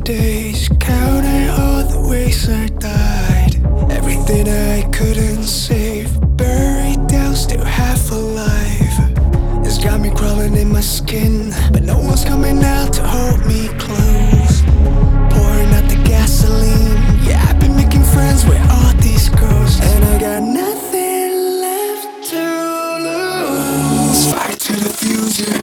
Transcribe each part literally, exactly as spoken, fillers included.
days, counting all the ways I died. Everything I couldn't save, buried down, still half alive. It's got me crawling in my skin, but no one's coming out to hold me close. Pouring out the gasoline, yeah, I've been making friends with all these girls, and I got nothing left to lose. Fight to the fuse, yeah.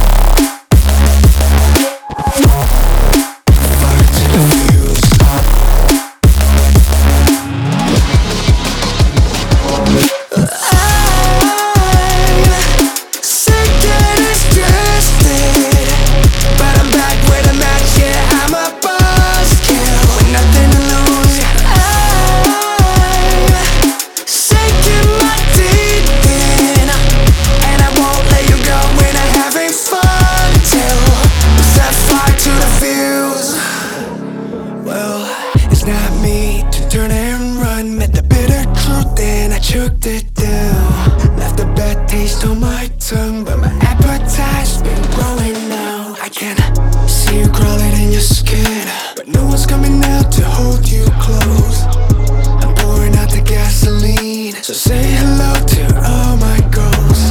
Not me to turn and run, met the bitter truth and I choked it down. Left a bad taste on my tongue, but my appetite's been growing now. I can see you crawling in your skin, but no one's coming out to hold you close. I'm pouring out the gasoline, so say hello to all my ghosts.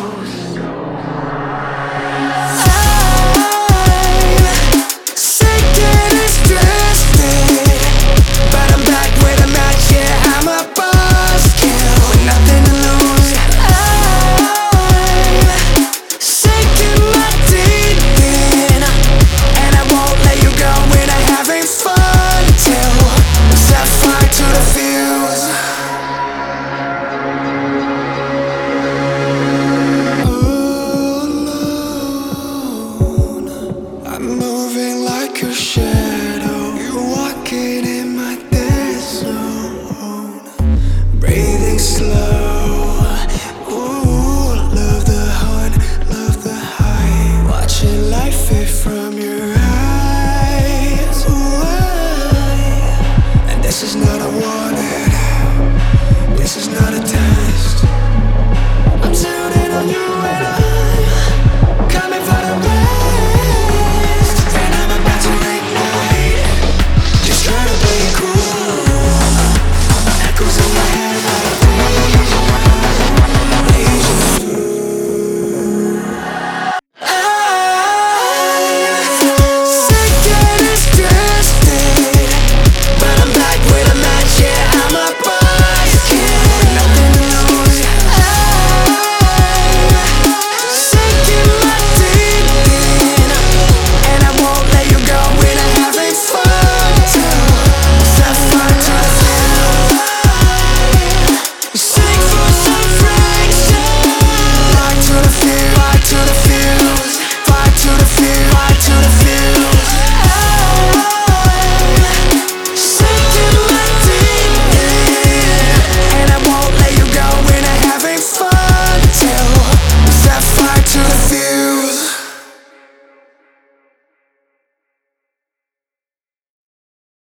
Moving like a shadow, you're walking in my dead zone. Breathing slow, ooh, love the hunt, love the high. Watching life fade from your eyes, ooh, and this is not a